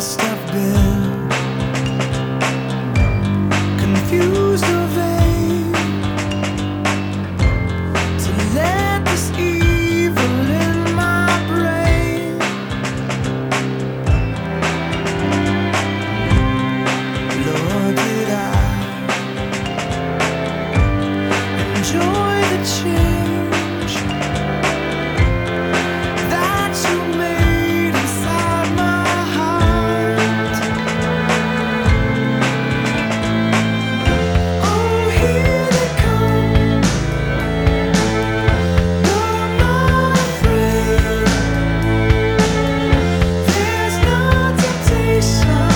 must have been confused or vain to let this evil in my brain. Lord, did I enjoy the change that you made inside my heart? Oh, here they come, no, I'm not afraid. There's no temptation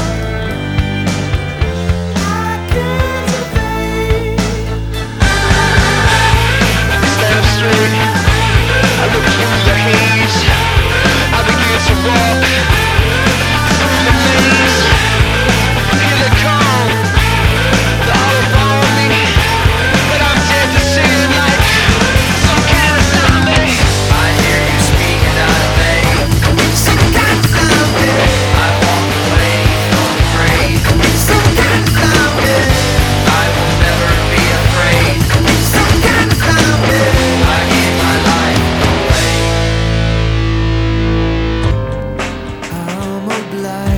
I can't evade. Stand up straight, I look through the haze. I begin to walk through the maze. Here they come, they're all around me, but I'm dead to sin like some kind of zombie. I hear you speaking out of vain, some kind of zombie. I walk away unafraid, some kind of zombie. I will never be afraid, some kind of zombie. I give my life away. I'm obliged